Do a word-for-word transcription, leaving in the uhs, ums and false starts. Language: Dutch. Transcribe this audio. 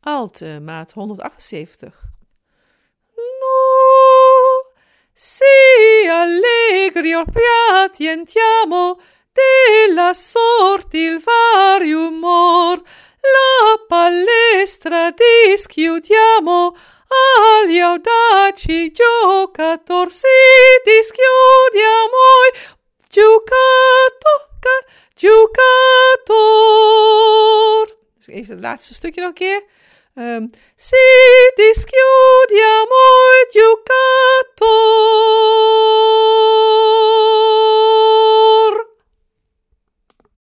Alte, maat honderdachtenzeventig. No, si allegri piatiamo della sorte il vario umor, la palestra dischiudiamo, agli audaci giocator si dischiudiamo, giocator, giocator. Dus even het laatste stukje nog een keer. Um, si dischiudiamo, giocator.